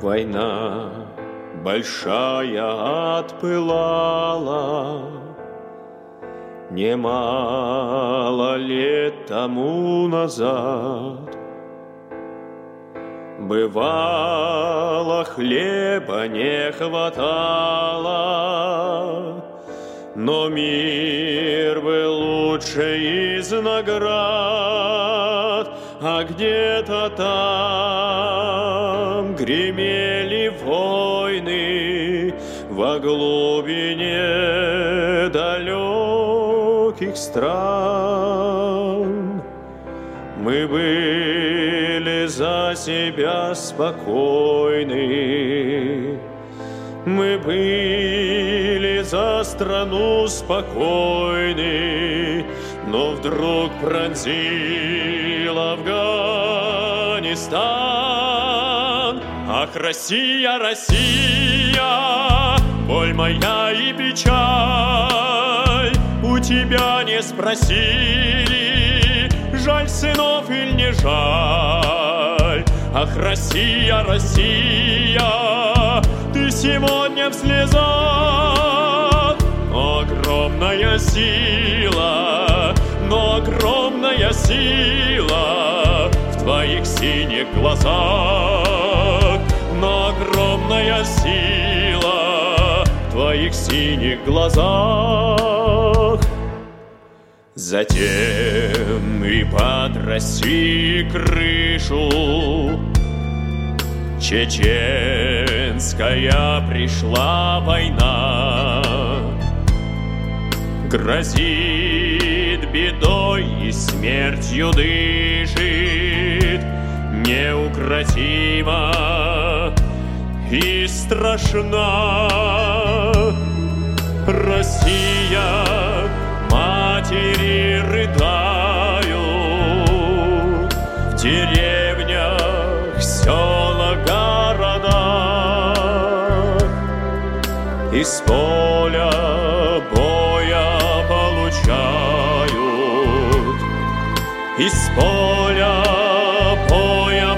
Война большая отпылала немало лет тому назад. Бывало, хлеба не хватало, но мир был лучше из наград, а где-то там гремели войны во глубине далеких стран. Мы были за себя спокойны, мы были за страну спокойны, но вдруг пронзил Афганистан. Ах, Россия, Россия, боль моя и печаль, у тебя не спросили, жаль сынов или не жаль. Ах, Россия, Россия, ты сегодня в слезах, но огромная сила, но огромная сила в твоих синих глазах, но огромная сила в твоих синих глазах. Затем и под Россией крышу чеченская пришла война. Грозит бедой и смертью дышит неукротимо и страшна. Россия, матери рыдают в деревнях, селах, городах. Из поля боя получают, из поля боя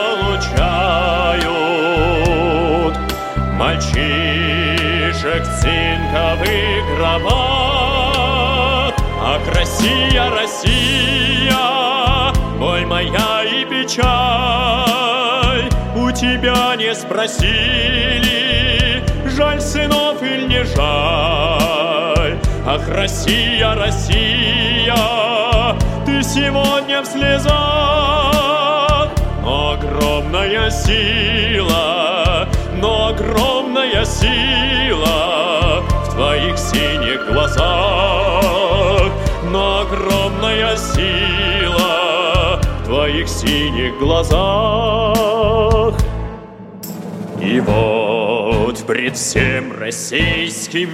получают мальчишек в цинковых гробах. Ах, Россия, Россия, боль моя и печаль, у тебя не спросили, жаль сынов или не жаль. Ах, Россия, Россия, ты сегодня в слезах, но огромная сила, но огромная сила в твоих синих глазах, но огромная сила в твоих синих глазах. И вот пред всем российским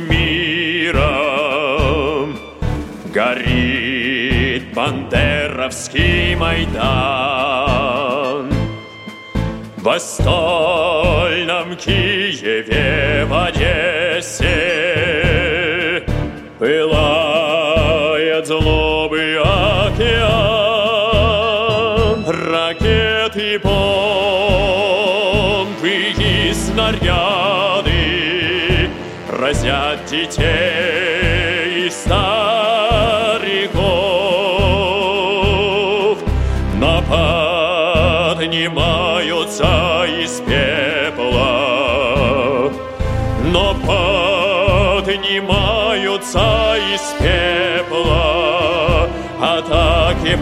миром горит бандеровский Майдан. В стольном Киеве, в Одессе пылает злобы океан. Ракеты, бомбы и снаряды разят детей и стариков. Поднимаются из пепла, но поднимаются из пепла атаки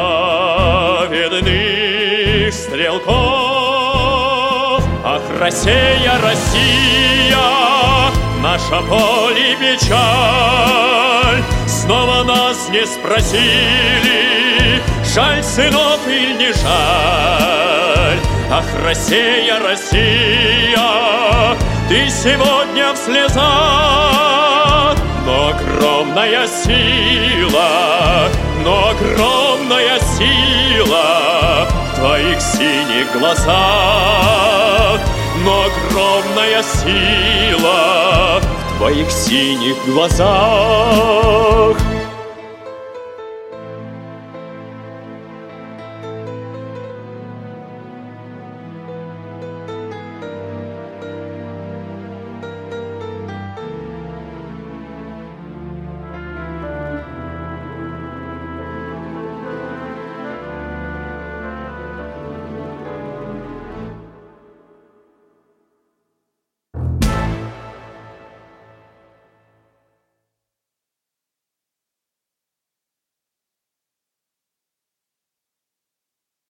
праведных стрелков. Ах, Россия, Россия, наша боль и печаль, снова нас не спросили, жаль сынов или не жаль. Ах, Россия, Россия, ты сегодня в слезах, но огромная сила, но огромная сила в твоих синих глазах, но огромная сила в твоих синих глазах.